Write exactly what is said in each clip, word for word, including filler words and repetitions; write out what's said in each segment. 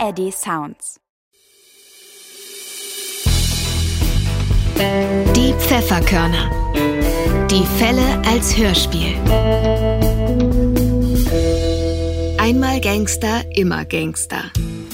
R D Sounds. Die Pfefferkörner. Die Fälle als Hörspiel. Einmal Gangster, immer Gangster.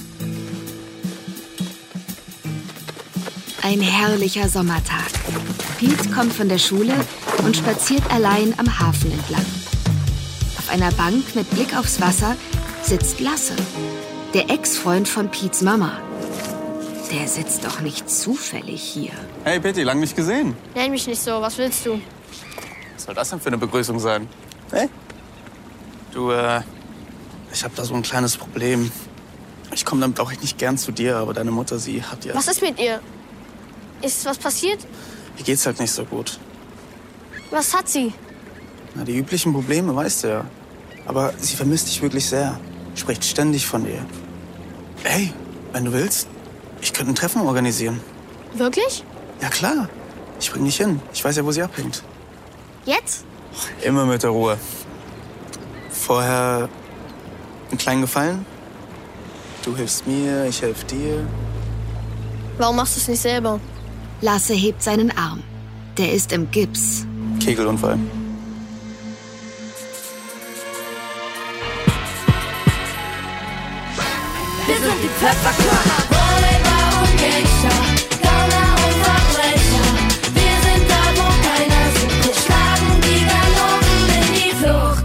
Ein herrlicher Sommertag. Pete kommt von der Schule und spaziert allein am Hafen entlang. Auf einer Bank mit Blick aufs Wasser sitzt Lasse, der Ex-Freund von Petes Mama. Der sitzt doch nicht zufällig hier. Hey Peti, lang nicht gesehen. Nenn mich nicht so, was willst du? Was soll das denn für eine Begrüßung sein? Hey? Du, äh, ich hab da so ein kleines Problem. Ich komme damit auch echt nicht gern zu dir, aber deine Mutter, sie hat ja... Was ist mit ihr? Ist was passiert? Ihr geht's halt nicht so gut. Was hat sie? Na, die üblichen Probleme, weißt du ja. Aber sie vermisst dich wirklich sehr. Spricht ständig von dir. Hey, wenn du willst, ich könnte ein Treffen organisieren. Wirklich? Ja klar. Ich bring dich hin. Ich weiß ja, wo sie abhängt. Jetzt? Immer mit der Ruhe. Vorher einen kleinen Gefallen. Du hilfst mir, ich helfe dir. Warum machst du es nicht selber? Lasse hebt seinen Arm. Der ist im Gips. Kegelunfall. Wir sind die Pfefferkörner. Räuber und Gangster, Gauner und Verbrecher. Wir sind da, wo keiner sieht. Wir schlagen die Galoppen in die Flucht.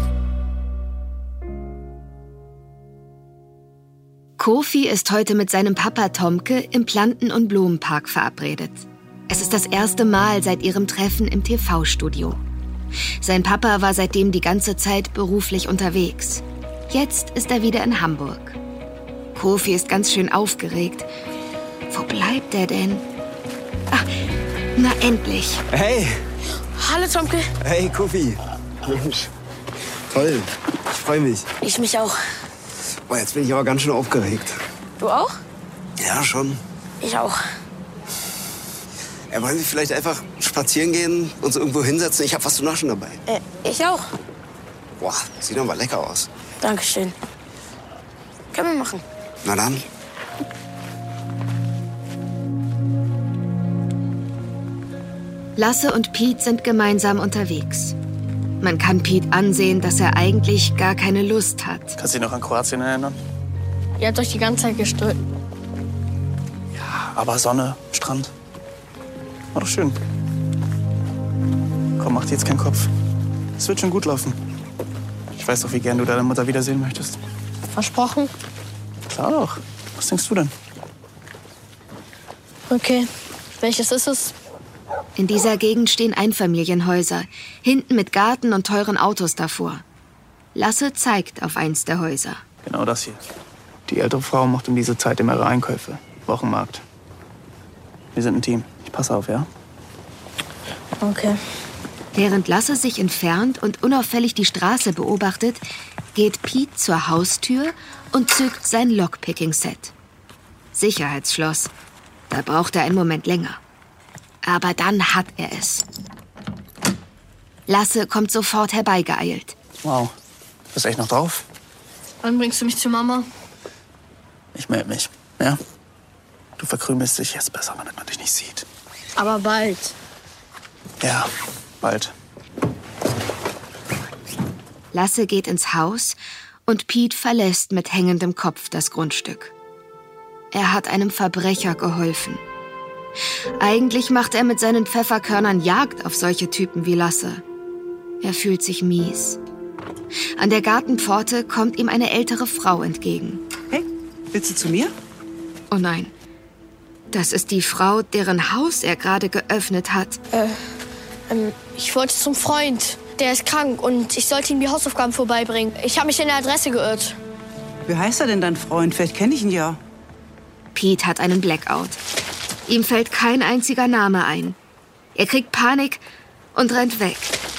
Kofi ist heute mit seinem Papa Tomke im Planten- und Blumenpark verabredet. Es ist das erste Mal seit ihrem Treffen im T V-Studio. Sein Papa war seitdem die ganze Zeit beruflich unterwegs. Jetzt ist er wieder in Hamburg. Kofi ist ganz schön aufgeregt. Wo bleibt er denn? Ach, na endlich. Hey! Hallo Tomke. Hey, Kofi. Mensch, toll. Ich freue mich. Ich mich auch. Boah, jetzt bin ich aber ganz schön aufgeregt. Du auch? Ja, schon. Ich auch. Ja, wollen wir vielleicht einfach spazieren gehen, uns irgendwo hinsetzen? Ich habe was zu naschen dabei. Äh, ich auch. Boah, sieht aber lecker aus. Dankeschön. Können wir machen. Na dann. Lasse und Pete sind gemeinsam unterwegs. Man kann Pete ansehen, dass er eigentlich gar keine Lust hat. Kannst du dich noch an Kroatien erinnern? Ihr habt euch die ganze Zeit gestritten. Ja, aber Sonne, Strand. War doch schön. Komm, mach dir jetzt keinen Kopf. Es wird schon gut laufen. Ich weiß doch, wie gern du deine Mutter wiedersehen möchtest. Versprochen? Klar doch. Was denkst du denn? Okay. Welches ist es? In dieser Gegend stehen Einfamilienhäuser, hinten mit Garten und teuren Autos davor. Lasse zeigt auf eins der Häuser. Genau das hier. Die ältere Frau macht um diese Zeit immer ihre Einkäufe. Wochenmarkt. Wir sind ein Team. Ich passe auf, ja? Okay. Während Lasse sich entfernt und unauffällig die Straße beobachtet, geht Pete zur Haustür und zückt sein Lockpicking-Set. Sicherheitsschloss. Da braucht er einen Moment länger. Aber dann hat er es. Lasse kommt sofort herbeigeeilt. Wow. Bist echt noch drauf? Wann bringst du mich zu Mama? Ich melde mich, ja? Du verkrümelst dich jetzt besser, damit man dich nicht sieht. Aber bald. Ja, bald. Lasse geht ins Haus und Pete verlässt mit hängendem Kopf das Grundstück. Er hat einem Verbrecher geholfen. Eigentlich macht er mit seinen Pfefferkörnern Jagd auf solche Typen wie Lasse. Er fühlt sich mies. An der Gartenpforte kommt ihm eine ältere Frau entgegen. Hey, willst du zu mir? Oh nein, das ist die Frau, deren Haus er gerade geöffnet hat. Äh, ähm, ich wollte zum Freund. Der ist krank und ich sollte ihm die Hausaufgaben vorbeibringen. Ich habe mich in der Adresse geirrt. Wie heißt er denn, dein Freund? Vielleicht kenne ich ihn ja. Pete hat einen Blackout. Ihm fällt kein einziger Name ein. Er kriegt Panik und rennt weg.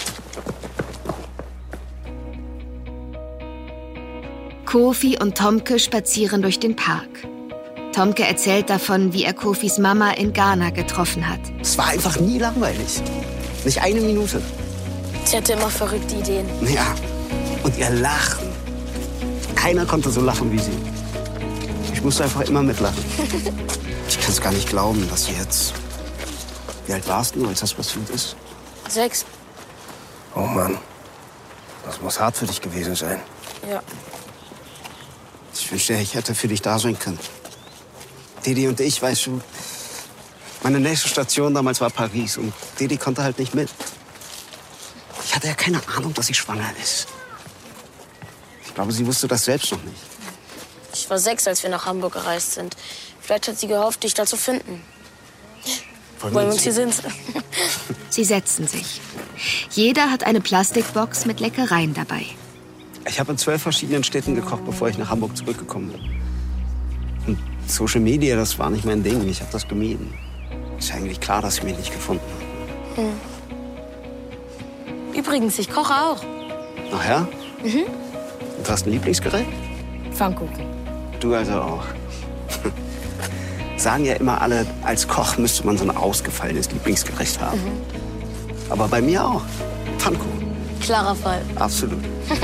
Kofi und Tomke spazieren durch den Park. Tomke erzählt davon, wie er Kofis Mama in Ghana getroffen hat. Es war einfach nie langweilig. Nicht eine Minute. Sie hatte immer verrückte Ideen. Ja, und ihr Lachen. Keiner konnte so lachen wie sie. Ich Ich musste einfach immer mitlachen. Ich kann es gar nicht glauben, dass du jetzt... Wie alt warst du, als das passiert ist? Sechs. Oh Mann, das muss hart für dich gewesen sein. Ja. Ich wünschte, ich hätte für dich da sein können. Didi und ich, weißt du, meine nächste Station damals war Paris und Didi konnte halt nicht mit. Ich hatte ja keine Ahnung, dass sie schwanger ist. Ich glaube, sie wusste das selbst noch nicht. Ich war sechs, als wir nach Hamburg gereist sind. Vielleicht hat sie gehofft, dich da zu finden. Wollen Wollen wir uns hier sind. Sie setzen sich. Jeder hat eine Plastikbox mit Leckereien dabei. Ich habe in zwölf verschiedenen Städten gekocht, bevor ich nach Hamburg zurückgekommen bin. Und Social Media, das war nicht mein Ding. Ich habe das gemieden. Ist ja eigentlich klar, dass ich mich nicht gefunden habe. Hm. Übrigens, ich koche auch. Ach ja? Mhm. Und hast ein Lieblingsgerät? Pfannkuchen. Du also auch. Sagen ja immer alle, als Koch müsste man so ein ausgefallenes Lieblingsgericht haben. Mhm. Aber bei mir auch. Pfannkuchen. Klarer Fall. Absolut.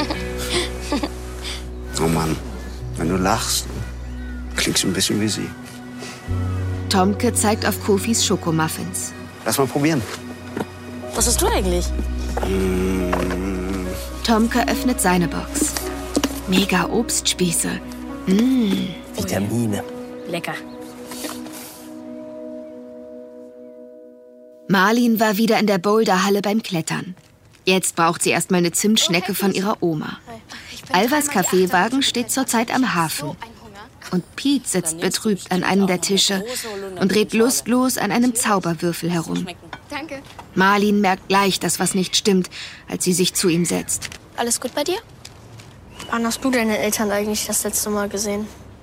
Oh Mann, wenn du lachst, klingst du ein bisschen wie sie. Tomke zeigt auf Kofis Schokomuffins. Lass mal probieren. Was hast du eigentlich? Mmh. Tomke öffnet seine Box. Mega Obstspieße. Mmh. Vitamine. Lecker. Marlin war wieder in der Boulderhalle beim Klettern. Jetzt braucht sie erstmal eine Zimtschnecke von ihrer Oma. Alvas Kaffeewagen steht zurzeit am Hafen. Und Pete sitzt betrübt an einem der Tische und dreht lustlos an einem Zauberwürfel herum. Danke. Marlin merkt gleich, dass was nicht stimmt, als sie sich zu ihm setzt. Alles gut bei dir? Wann hast du deine Eltern eigentlich das letzte Mal gesehen?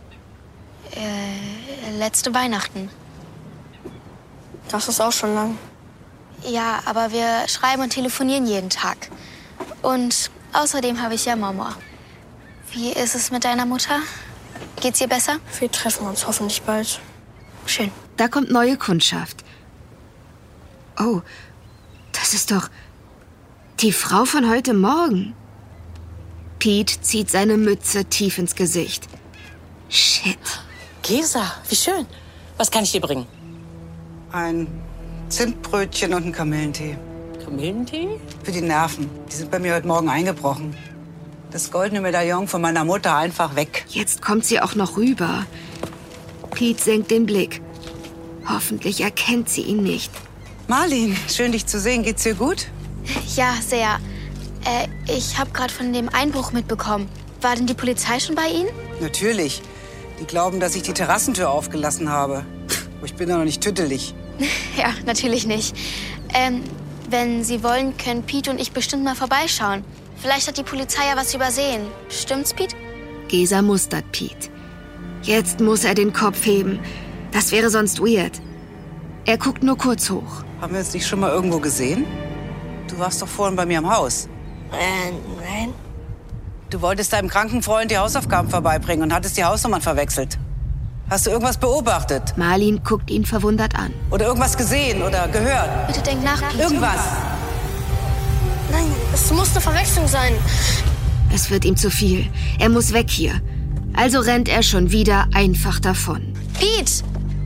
Äh, letzte Weihnachten. Das ist auch schon lang. Ja, aber wir schreiben und telefonieren jeden Tag. Und außerdem habe ich ja Mama. Wie ist es mit deiner Mutter? Geht's ihr besser? Wir treffen uns hoffentlich bald. Schön. Da kommt neue Kundschaft. Oh, das ist doch die Frau von heute Morgen. Pete zieht seine Mütze tief ins Gesicht. Shit. Gesa, wie schön. Was kann ich dir bringen? Ein Zimtbrötchen und einen Kamillentee. Kamillentee? Für die Nerven. Die sind bei mir heute Morgen eingebrochen. Das goldene Medaillon von meiner Mutter einfach weg. Jetzt kommt sie auch noch rüber. Pete senkt den Blick. Hoffentlich erkennt sie ihn nicht. Marlin, schön dich zu sehen. Geht's dir gut? Ja, sehr. Äh, ich habe gerade von dem Einbruch mitbekommen. War denn die Polizei schon bei Ihnen? Natürlich. Die glauben, dass ich die Terrassentür aufgelassen habe. Aber ich bin ja noch nicht tüttelig. Ja, natürlich nicht. Ähm, wenn Sie wollen, können Pete und ich bestimmt mal vorbeischauen. Vielleicht hat die Polizei ja was übersehen. Stimmt's, Pete? Gesa mustert Pete. Jetzt muss er den Kopf heben. Das wäre sonst weird. Er guckt nur kurz hoch. Haben wir uns nicht schon mal irgendwo gesehen? Du warst doch vorhin bei mir im Haus. Äh, nein. Du wolltest deinem kranken Freund die Hausaufgaben vorbeibringen und hattest die Hausnummern verwechselt. Hast du irgendwas beobachtet? Marlin guckt ihn verwundert an. Oder irgendwas gesehen oder gehört? Bitte denk nach, Pete. Irgendwas. Nein, es muss eine Verwechslung sein. Es wird ihm zu viel. Er muss weg hier. Also rennt er schon wieder einfach davon. Pete!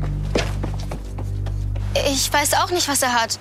Ich weiß auch nicht, was er hat.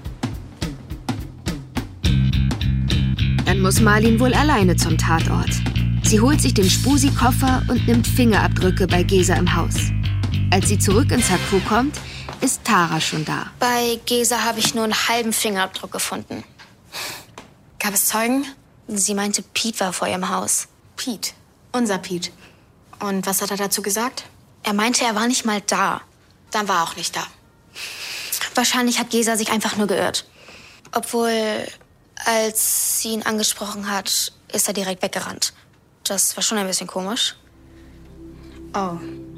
Dann muss Marlin wohl alleine zum Tatort. Sie holt sich den Spusi-Koffer und nimmt Fingerabdrücke bei Gesa im Haus. Als sie zurück ins Haku kommt, ist Tara schon da. Bei Gesa habe ich nur einen halben Fingerabdruck gefunden. Gab es Zeugen? Sie meinte, Pete war vor ihrem Haus. Pete? Unser Pete. Und was hat er dazu gesagt? Er meinte, er war nicht mal da. Dann war er auch nicht da. Wahrscheinlich hat Gesa sich einfach nur geirrt. Obwohl, als sie ihn angesprochen hat, ist er direkt weggerannt. Das war schon ein bisschen komisch. Oh.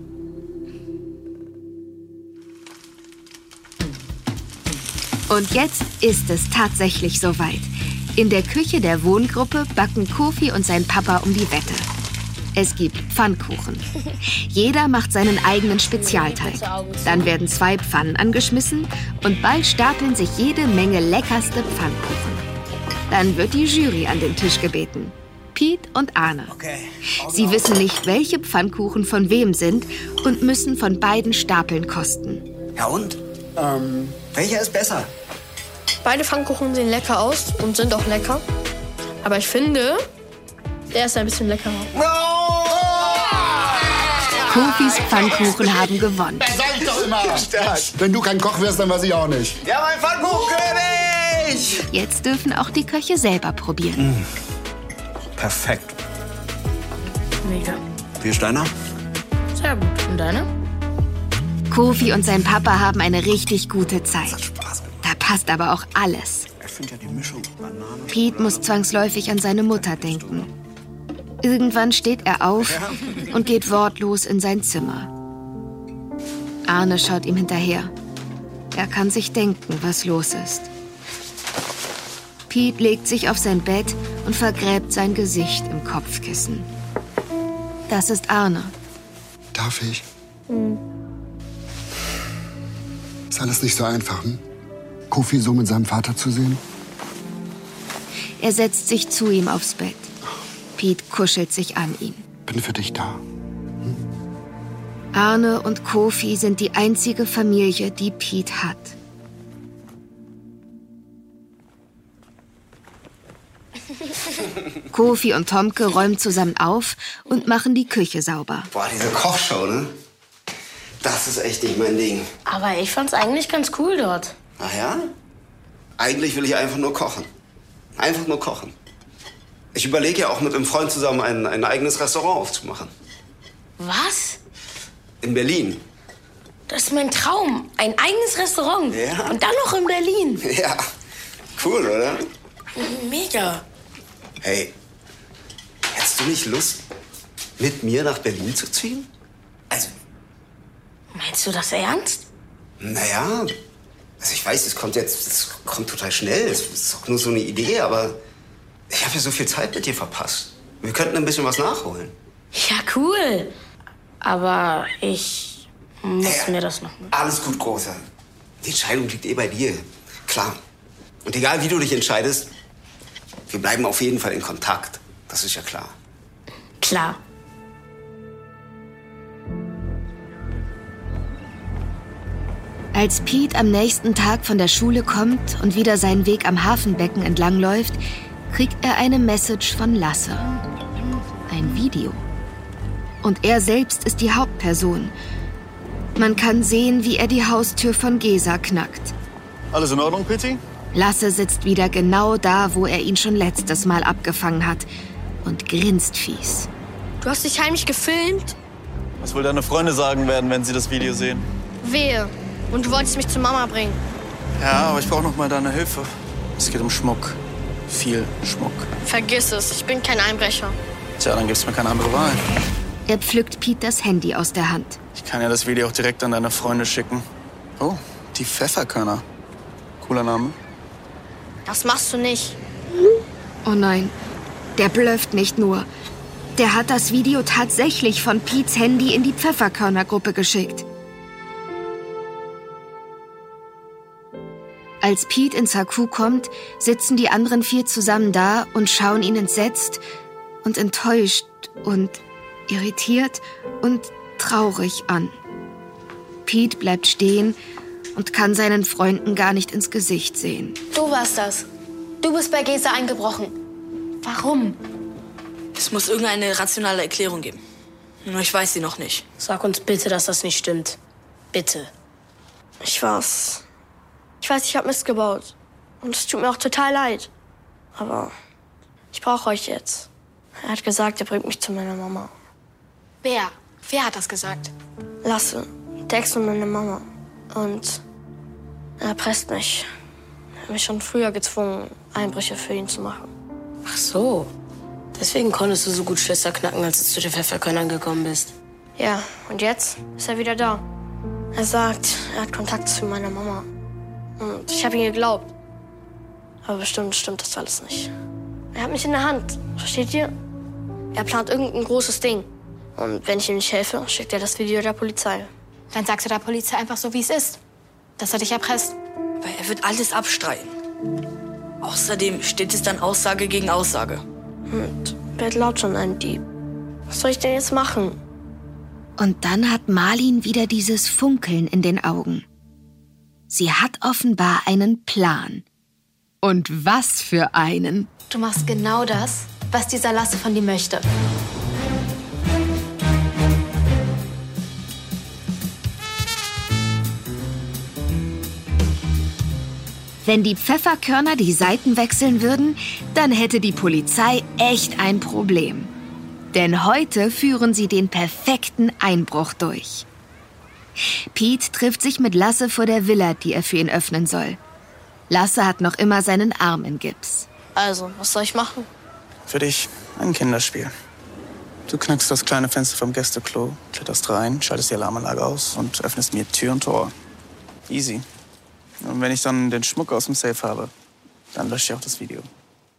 Und jetzt ist es tatsächlich soweit. In der Küche der Wohngruppe backen Kofi und sein Papa um die Wette. Es gibt Pfannkuchen. Jeder macht seinen eigenen Spezialteig. Dann werden zwei Pfannen angeschmissen und bald stapeln sich jede Menge leckerste Pfannkuchen. Dann wird die Jury an den Tisch gebeten. Piet und Arne. Sie wissen nicht, welche Pfannkuchen von wem sind und müssen von beiden Stapeln kosten. Ja und? Ähm, welcher ist besser? Beide Pfannkuchen sehen lecker aus und sind auch lecker. Aber ich finde, der ist ein bisschen leckerer. Kofis Pfannkuchen haben gewonnen. Sag ich doch immer. Wenn du kein Koch wirst, dann weiß ich auch nicht. Ja, mein Pfannkuchenkönig! Jetzt dürfen auch die Köche selber probieren. Mm. Perfekt. Mega. Wie ist deiner? Sehr gut. Und deine? Kofi und sein Papa haben eine richtig gute Zeit. Da passt aber auch alles. Ich finde ja die Mischung Banane. Piet muss zwangsläufig an seine Mutter denken. Irgendwann steht er auf und geht wortlos in sein Zimmer. Arne schaut ihm hinterher. Er kann sich denken, was los ist. Piet legt sich auf sein Bett und vergräbt sein Gesicht im Kopfkissen. Das ist Arne. Darf ich? Ist alles nicht so einfach, hm? Kofi so mit seinem Vater zu sehen? Er setzt sich zu ihm aufs Bett. Piet kuschelt sich an ihn. Bin für dich da. Hm? Arne und Kofi sind die einzige Familie, die Piet hat. Kofi und Tomke räumen zusammen auf und machen die Küche sauber. Boah, diese Kochshow, ne? Das ist echt nicht mein Ding. Aber ich fand's eigentlich ganz cool dort. Ach ja? Eigentlich will ich einfach nur kochen. Einfach nur kochen. Ich überlege ja auch mit einem Freund zusammen ein, ein eigenes Restaurant aufzumachen. Was? In Berlin. Das ist mein Traum. Ein eigenes Restaurant. Ja. Und dann noch in Berlin. Ja, cool, oder? Mega. Hey, hättest du nicht Lust, mit mir nach Berlin zu ziehen? Also, Meinst du das ernst? naja, also ich weiß, es kommt jetzt, es kommt total schnell. Es ist doch nur so eine Idee, aber ich habe ja so viel Zeit mit dir verpasst. Wir könnten ein bisschen was nachholen. Ja, cool. Aber ich muss Ja, mir das noch... Alles gut, Großer. Die Entscheidung liegt eh bei dir. Klar. Und egal, wie du dich entscheidest, wir bleiben auf jeden Fall in Kontakt. Das ist ja klar. Klar. Als Piet am nächsten Tag von der Schule kommt und wieder seinen Weg am Hafenbecken entlangläuft, kriegt er eine Message von Lasse. Ein Video. Und er selbst ist die Hauptperson. Man kann sehen, wie er die Haustür von Gesa knackt. Alles in Ordnung, Pitti? Lasse sitzt wieder genau da, wo er ihn schon letztes Mal abgefangen hat und grinst fies. Du hast dich heimlich gefilmt? Was wohl deine Freunde sagen werden, wenn sie das Video sehen? Wehe. Und du wolltest mich zur Mama bringen. Ja, aber ich brauche noch mal deine Hilfe. Es geht um Schmuck. Viel Schmuck. Vergiss es, ich bin kein Einbrecher. Tja, dann gibt's mir keine andere Wahl. Er pflückt Piet das Handy aus der Hand. Ich kann ja das Video auch direkt an deine Freunde schicken. Oh, die Pfefferkörner. Cooler Name. Das machst du nicht. Oh nein, der blöfft nicht nur. Der hat das Video tatsächlich von Piets Handy in die Pfefferkörnergruppe geschickt. Als Piet ins H Q kommt, sitzen die anderen vier zusammen da und schauen ihn entsetzt und enttäuscht und irritiert und traurig an. Piet bleibt stehen und kann seinen Freunden gar nicht ins Gesicht sehen. Du warst das. Du bist bei Gesa eingebrochen. Warum? Es muss irgendeine rationale Erklärung geben. Nur ich weiß sie noch nicht. Sag uns bitte, dass das nicht stimmt. Bitte. Ich war's. Ich weiß, ich hab Mist gebaut. Und es tut mir auch total leid. Aber ich brauche euch jetzt. Er hat gesagt, er bringt mich zu meiner Mama. Wer? Wer hat das gesagt? Lasse. Der Ex und meine Mama. Und er erpresst mich. Er hat mich schon früher gezwungen, Einbrüche für ihn zu machen. Ach so. Deswegen konntest du so gut Schlösser knacken, als du zu den Pfefferkörnern gekommen bist. Ja, und jetzt ist er wieder da. Er sagt, er hat Kontakt zu meiner Mama. Und ich habe ihm geglaubt. Aber bestimmt stimmt das alles nicht. Er hat mich in der Hand, versteht ihr? Er plant irgendein großes Ding. Und wenn ich ihm nicht helfe, schickt er das Video der Polizei. Dann sagst du der Polizei einfach so, wie es ist. Dass er dich erpresst. Weil er wird alles abstreiten. Außerdem steht es dann Aussage gegen Aussage. Und Bert laut schon ein Dieb. Was soll ich denn jetzt machen? Und dann hat Marlin wieder dieses Funkeln in den Augen. Sie hat offenbar einen Plan. Und was für einen? Du machst genau das, was dieser Lasse von dir möchte. Wenn die Pfefferkörner die Seiten wechseln würden, dann hätte die Polizei echt ein Problem. Denn heute führen sie den perfekten Einbruch durch. Pete trifft sich mit Lasse vor der Villa, die er für ihn öffnen soll. Lasse hat noch immer seinen Arm in Gips. Also, was soll ich machen? Für dich ein Kinderspiel. Du knackst das kleine Fenster vom Gästeklo, kletterst rein, schaltest die Alarmanlage aus und öffnest mir Tür und Tor. Easy. Und wenn ich dann den Schmuck aus dem Safe habe, dann lösche ich auch das Video.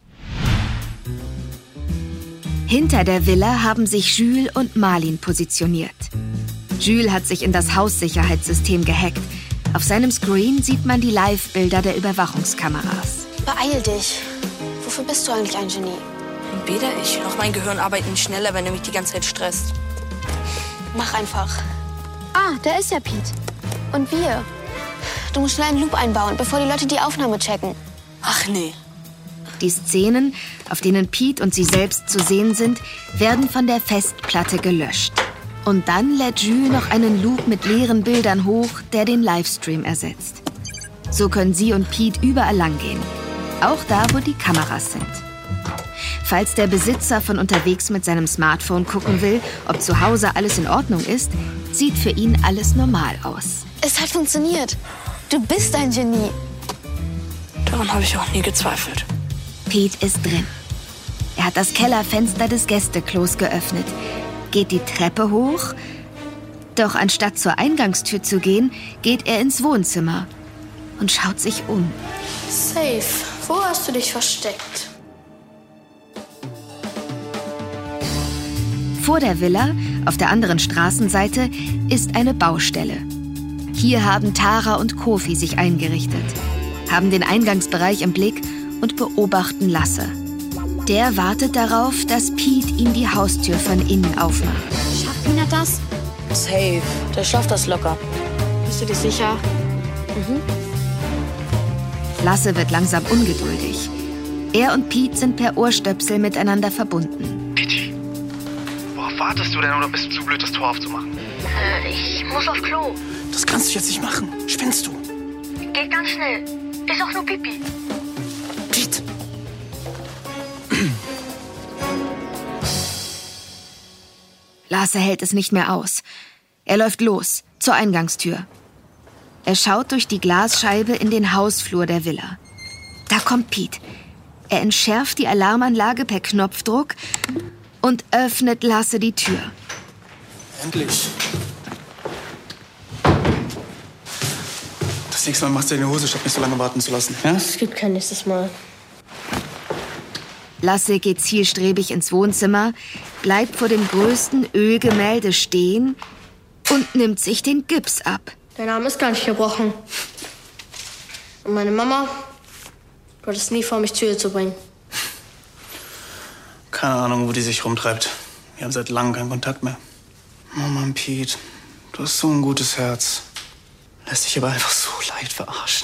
Hinter der Villa haben sich Jules und Marlin positioniert. Jules hat sich in das Haussicherheitssystem gehackt. Auf seinem Screen sieht man die Live-Bilder der Überwachungskameras. Beeil dich. Wofür bist du eigentlich ein Genie? Weder ich noch mein Gehirn arbeiten schneller, wenn er mich die ganze Zeit stresst. Mach einfach. Ah, da ist ja Pete. Und wir. Du musst schnell einen Loop einbauen, bevor die Leute die Aufnahme checken. Ach nee. Die Szenen, auf denen Pete und sie selbst zu sehen sind, werden von der Festplatte gelöscht. Und dann lädt Jules noch einen Loop mit leeren Bildern hoch, der den Livestream ersetzt. So können sie und Pete überall lang gehen. Auch da, wo die Kameras sind. Falls der Besitzer von unterwegs mit seinem Smartphone gucken will, ob zu Hause alles in Ordnung ist, sieht für ihn alles normal aus. Es hat funktioniert. Du bist ein Genie. Daran habe ich auch nie gezweifelt. Pete ist drin. Er hat das Kellerfenster des Gästeklos geöffnet, geht die Treppe hoch. Doch anstatt zur Eingangstür zu gehen, geht er ins Wohnzimmer und schaut sich um. Safe. Wo hast du dich versteckt? Vor der Villa, auf der anderen Straßenseite, ist eine Baustelle. Hier haben Tara und Kofi sich eingerichtet, haben den Eingangsbereich im Blick und beobachten Lasse. Der wartet darauf, dass Pete ihm die Haustür von innen aufmacht. Schafft Pina das? Safe. Der schafft das locker. Bist du dir sicher? Mhm. Lasse wird langsam ungeduldig. Er und Pete sind per Ohrstöpsel miteinander verbunden. Pete, worauf wartest du denn oder bist du zu blöd, das Tor aufzumachen? Äh, ich muss auf Klo. Das kannst du jetzt nicht machen. Spinnst du? Geht ganz schnell. Ist auch nur Pipi. Pete! Lasse hält es nicht mehr aus. Er läuft los, zur Eingangstür. Er schaut durch die Glasscheibe in den Hausflur der Villa. Da kommt Pete. Er entschärft die Alarmanlage per Knopfdruck und öffnet Lasse die Tür. Endlich. Das nächste Mal machst du dir in die Hose, statt mich so lange warten zu lassen. Ja? Es gibt kein nächstes Mal. Lasse geht zielstrebig ins Wohnzimmer, bleibt vor dem größten Ölgemälde stehen und nimmt sich den Gips ab. Dein Arm ist gar nicht gebrochen. Und meine Mama wird es nie vor, mich zu ihr zu bringen. Keine Ahnung, wo die sich rumtreibt. Wir haben seit langem keinen Kontakt mehr. Oh Mann, Pete, du hast so ein gutes Herz. Lässt dich aber einfach so leicht verarschen.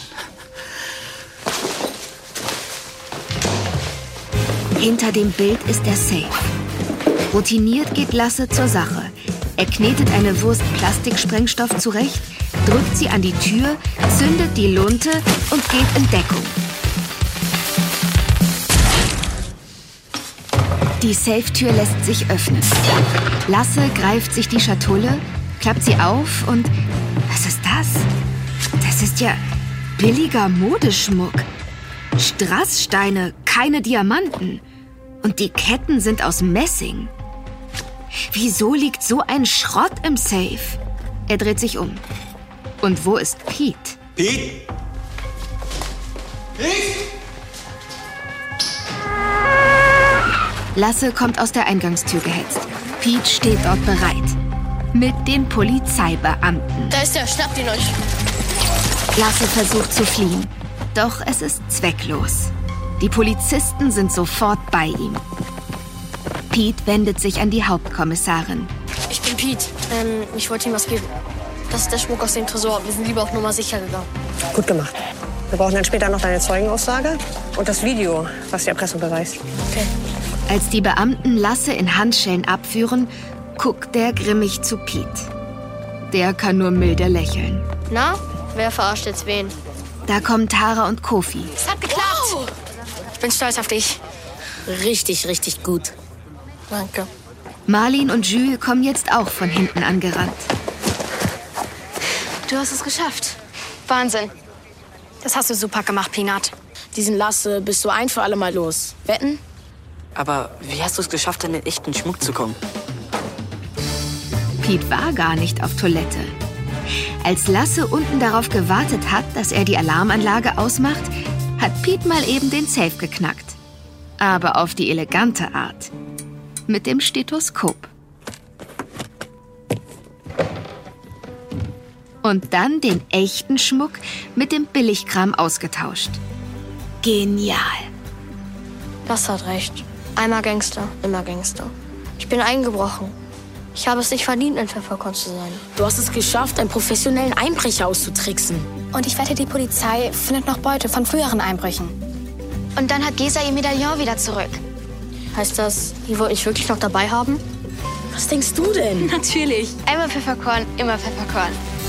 Hinter dem Bild ist der Safe. Routiniert geht Lasse zur Sache. Er knetet eine Wurst Plastiksprengstoff zurecht, drückt sie an die Tür, zündet die Lunte und geht in Deckung. Die Safe-Tür lässt sich öffnen. Lasse greift sich die Schatulle, klappt sie auf und... Was ist das? Das ist ja billiger Modeschmuck. Strasssteine, keine Diamanten. Und die Ketten sind aus Messing. Wieso liegt so ein Schrott im Safe? Er dreht sich um. Und wo ist Pete? Pete? Pete? Lasse kommt aus der Eingangstür gehetzt. Pete steht dort bereit. Mit den Polizeibeamten. Da ist er, schnappt ihn euch. Lasse versucht zu fliehen. Doch es ist zwecklos. Die Polizisten sind sofort bei ihm. Pete wendet sich an die Hauptkommissarin. Ich bin Pete. Ähm, ich wollte ihm was geben. Das ist der Schmuck aus dem Tresor. Wir sind lieber auf Nummer sicher gegangen. Gut gemacht. Wir brauchen dann später noch deine Zeugenaussage und das Video, was die Erpressung beweist. Okay. Als die Beamten Lasse in Handschellen abführen, guckt der grimmig zu Pete. Der kann nur milde lächeln. Na, wer verarscht jetzt wen? Da kommen Tara und Kofi. Es hat geklappt. Wow. Ich bin stolz auf dich. Richtig, richtig gut. Danke. Marlin und Jules kommen jetzt auch von hinten angerannt. Du hast es geschafft. Wahnsinn. Das hast du super gemacht, Peanut. Diesen Lasse bist du ein für alle Mal los. Wetten? Aber wie hast du es geschafft, an den echten Schmuck zu kommen? Pete war gar nicht auf Toilette. Als Lasse unten darauf gewartet hat, dass er die Alarmanlage ausmacht, hat Pete mal eben den Safe geknackt. Aber auf die elegante Art. Mit dem Stethoskop. Und dann den echten Schmuck mit dem Billigkram ausgetauscht. Genial. Das hat recht. Einmal Gangster, immer Gangster. Ich bin eingebrochen. Ich habe es nicht verdient, ein Pfefferkorn zu sein. Du hast es geschafft, einen professionellen Einbrecher auszutricksen. Und ich wette, die Polizei findet noch Beute von früheren Einbrüchen. Und dann hat Gesa ihr Medaillon wieder zurück. Heißt das, ihr wollt mich wirklich noch dabei haben? Was denkst du denn? Natürlich. Einmal Pfefferkorn, immer Pfefferkorn.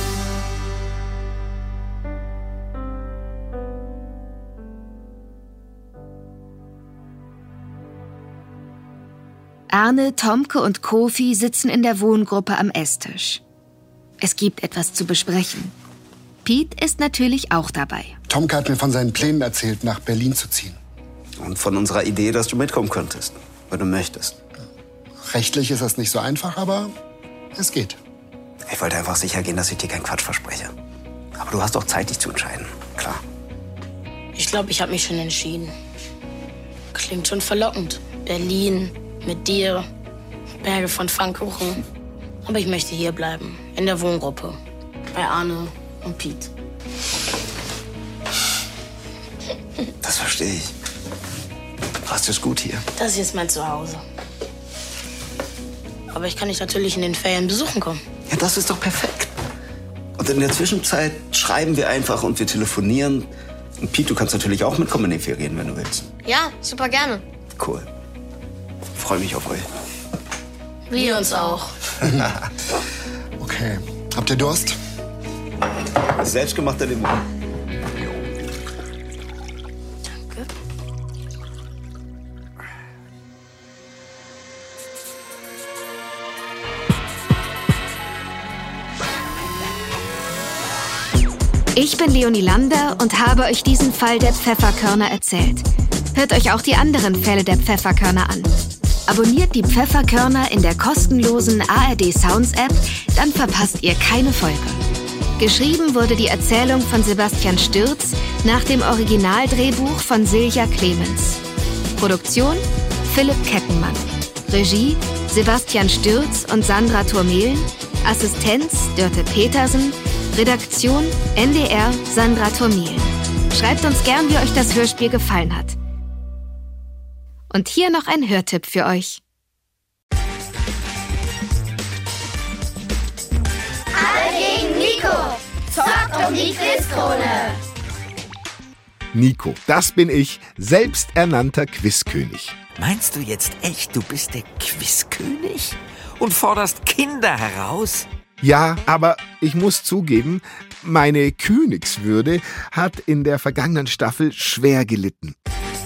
Arne, Tomke und Kofi sitzen in der Wohngruppe am Esstisch. Es gibt etwas zu besprechen. Pete ist natürlich auch dabei. Tomke hat mir von seinen Plänen erzählt, nach Berlin zu ziehen. Und von unserer Idee, dass du mitkommen könntest, wenn du möchtest. Rechtlich ist das nicht so einfach, aber es geht. Ich wollte einfach sicher gehen, dass ich dir keinen Quatsch verspreche. Aber du hast doch Zeit, dich zu entscheiden. Klar. Ich glaube, ich habe mich schon entschieden. Klingt schon verlockend. Berlin, mit dir, Berge von Pfannkuchen. Aber ich möchte hier bleiben, in der Wohngruppe. Bei Arne und Pete. Das verstehe ich. Hast du es gut hier? Das hier ist mein Zuhause. Aber ich kann dich natürlich in den Ferien besuchen kommen. Ja, das ist doch perfekt. Und in der Zwischenzeit schreiben wir einfach und wir telefonieren. Und Pete, du kannst natürlich auch mitkommen in die Ferien, wenn du willst. Ja, super gerne. Cool. Freue mich auf euch. Wir uns auch. Okay. Habt ihr Durst? Selbstgemachter Limo. Danke. Ich bin Leonie Lander und habe euch diesen Fall der Pfefferkörner erzählt. Hört euch auch die anderen Fälle der Pfefferkörner an. Abonniert die Pfefferkörner in der kostenlosen A R D Sounds App, dann verpasst ihr keine Folge. Geschrieben wurde die Erzählung von Sebastian Stürz nach dem Originaldrehbuch von Silja Clemens. Produktion Philipp Kettenmann. Regie Sebastian Stürz und Sandra Turmelen. Assistenz Dörte Petersen. Redaktion N D R Sandra Turmelen. Schreibt uns gern, wie euch das Hörspiel gefallen hat. Und hier noch ein Hörtipp für euch. Alle gegen Nico. Zockt um die Quizkrone. Nico, das bin ich, selbsternannter Quizkönig. Meinst du jetzt echt, du bist der Quizkönig? Und forderst Kinder heraus? Ja, aber ich muss zugeben, meine Königswürde hat in der vergangenen Staffel schwer gelitten.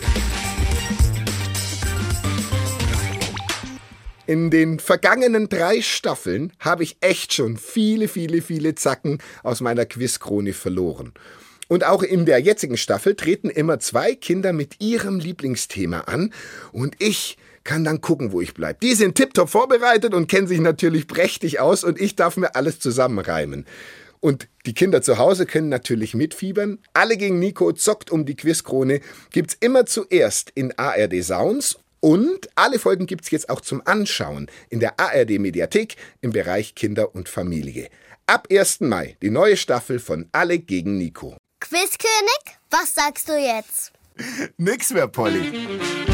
In den vergangenen drei Staffeln habe ich echt schon viele, viele, viele Zacken aus meiner Quizkrone verloren. Und auch in der jetzigen Staffel treten immer zwei Kinder mit ihrem Lieblingsthema an und ich kann dann gucken, wo ich bleibe. Die sind tipptopp vorbereitet und kennen sich natürlich prächtig aus und ich darf mir alles zusammenreimen. Und die Kinder zu Hause können natürlich mitfiebern. Alle gegen Nico zockt um die Quizkrone gibt's immer zuerst in A R D Sounds. Und alle Folgen gibt's jetzt auch zum Anschauen in der A R D Mediathek im Bereich Kinder und Familie. Ab ersten Mai die neue Staffel von Alle gegen Nico. Quizkönig, was sagst du jetzt? Nix mehr, Polly.